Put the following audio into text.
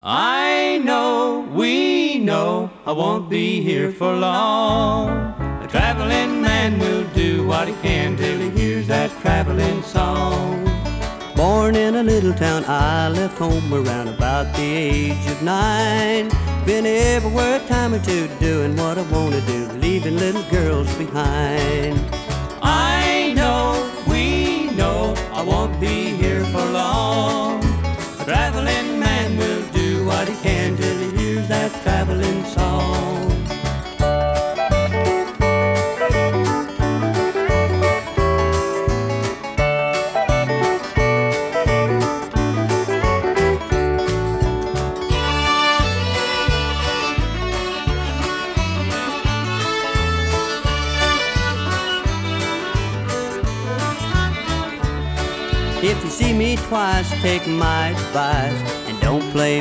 I know, we know, I won't be here for long. A traveling man will do what he can till he hears that traveling song. Born in a little town, I left home around about the age of 9. Been everywhere a time or two, doing what I want to do, leaving little girls behind. I know, we know, I won't be here for long. A traveling man will do what he can till he hears that traveling song. If you see me twice, take my advice and don't play